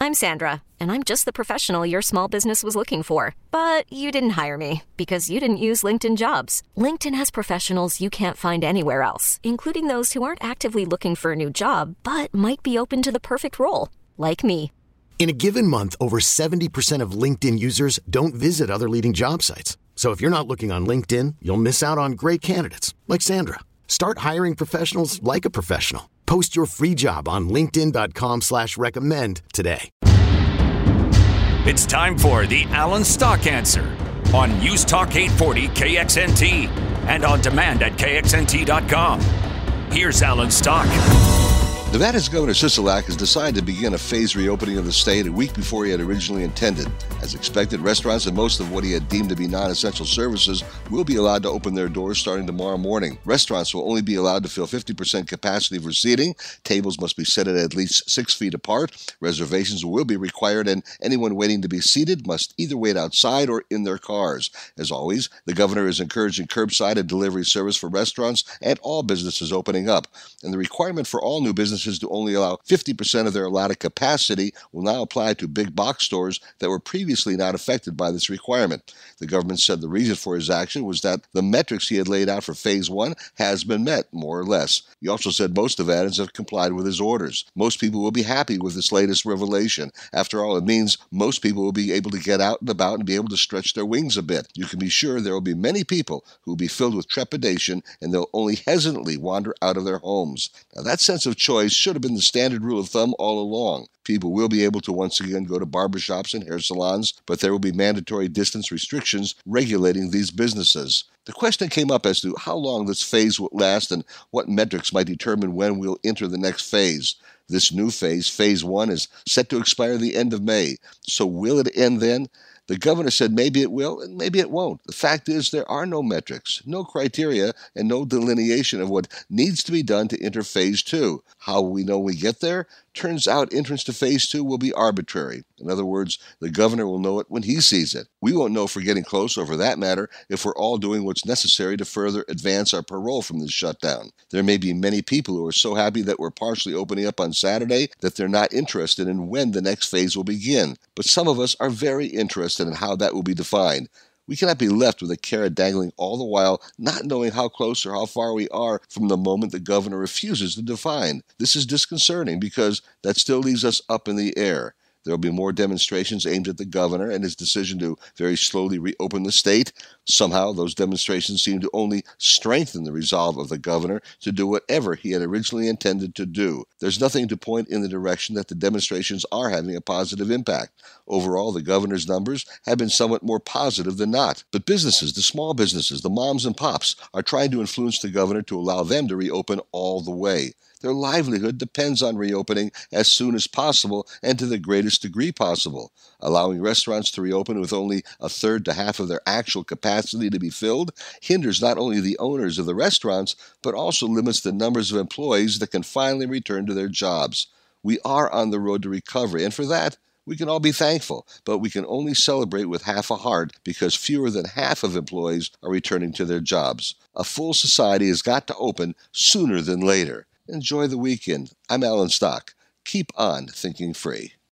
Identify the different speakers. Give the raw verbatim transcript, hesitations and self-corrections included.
Speaker 1: I'm Sandra, and I'm just the professional your small business was looking for. But you didn't hire me because you didn't use LinkedIn Jobs. LinkedIn has professionals you can't find anywhere else, including those who aren't actively looking for a new job, but might be open to the perfect role, like me.
Speaker 2: In a given month, over seventy percent of LinkedIn users don't visit other leading job sites. So if you're not looking on LinkedIn, you'll miss out on great candidates like Sandra. Start hiring professionals like a professional. Post your free job on linkedin.com slash recommend today.
Speaker 3: It's time for the Alan Stock Answer on News Talk eight forty K X N T and on demand at K X N T dot com. Here's Alan Stock.
Speaker 4: Nevada's Governor Sisolak has decided to begin a phased reopening of the state a week before he had originally intended. As expected, restaurants and most of what he had deemed to be non-essential services will be allowed to open their doors starting tomorrow morning. Restaurants will only be allowed to fill fifty percent capacity for seating. Tables must be set at at least six feet apart. Reservations will be required, and anyone waiting to be seated must either wait outside or in their cars. As always, the governor is encouraging curbside and delivery service for restaurants and all businesses opening up. And the requirement for all new businesses to only allow fifty percent of their allotted capacity will now apply to big box stores that were previously not affected by this requirement. The government said the reason for his action was that the metrics he had laid out for phase one has been met, more or less. He also said most Nevadans have complied with his orders. Most people will be happy with this latest revelation. After all, it means most people will be able to get out and about and be able to stretch their wings a bit. You can be sure there will be many people who will be filled with trepidation, and they'll only hesitantly wander out of their homes. Now, that sense of choice should have been the standard rule of thumb all along. People will be able to once again go to barbershops and hair salons, but there will be mandatory distance restrictions regulating these businesses. The question came up as to how long this phase will last and what metrics might determine when we'll enter the next phase. This new phase, phase one, is set to expire the end of May. So will it end then? The governor said maybe it will and maybe it won't. The fact is there are no metrics, no criteria, and no delineation of what needs to be done to enter phase two. How will we know we get there? Turns out entrance to phase two will be arbitrary. In other words, the governor will know it when he sees it. We won't know if we're getting close, or for that matter, if we're all doing what's necessary to further advance our parole from this shutdown. There may be many people who are so happy that we're partially opening up on Saturday that they're not interested in when the next phase will begin. But some of us are very interested in how that will be defined. We cannot be left with a carrot dangling all the while, not knowing how close or how far we are from the moment the governor refuses to define. This is disconcerting because that still leaves us up in the air. There will be more demonstrations aimed at the governor and his decision to very slowly reopen the state. Somehow, those demonstrations seem to only strengthen the resolve of the governor to do whatever he had originally intended to do. There's nothing to point in the direction that the demonstrations are having a positive impact. Overall, the governor's numbers have been somewhat more positive than not. But businesses, the small businesses, the moms and pops, are trying to influence the governor to allow them to reopen all the way. Their livelihood depends on reopening as soon as possible and to the greatest degree possible. Allowing restaurants to reopen with only a third to half of their actual capacity to be filled hinders not only the owners of the restaurants, but also limits the numbers of employees that can finally return to their jobs. We are on the road to recovery, and for that, we can all be thankful, but we can only celebrate with half a heart because fewer than half of employees are returning to their jobs. A full society has got to open sooner than later. Enjoy the weekend. I'm Alan Stock. Keep on thinking free.